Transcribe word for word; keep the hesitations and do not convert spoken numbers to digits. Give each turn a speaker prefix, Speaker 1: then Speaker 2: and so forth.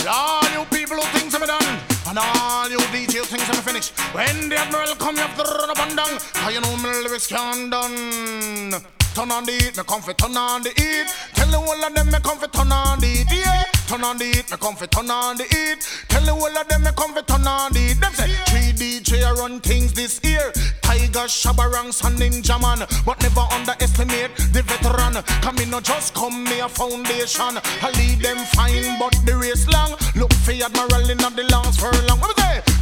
Speaker 1: All you people who think I'm done, and all you D J who think I'm finished. When the Admiral come, you have to run up and down, cause you know my lyrics can't done. Turn on the heat, me comfy, turn on the heat. Tell the whole of them me comfy, turn on the heat, yeah. Turn on the heat, me comfy, turn on the heat. Tell the whole of them me comfy, turn on the heat. Them say, three D J run things this year. Tiger, Shabba Ranks and Ninja Man. But never underestimate the veteran. Come in, no just come me a foundation. I lead them fine, but the race long. Look for Admiral in the longs for long. What was that?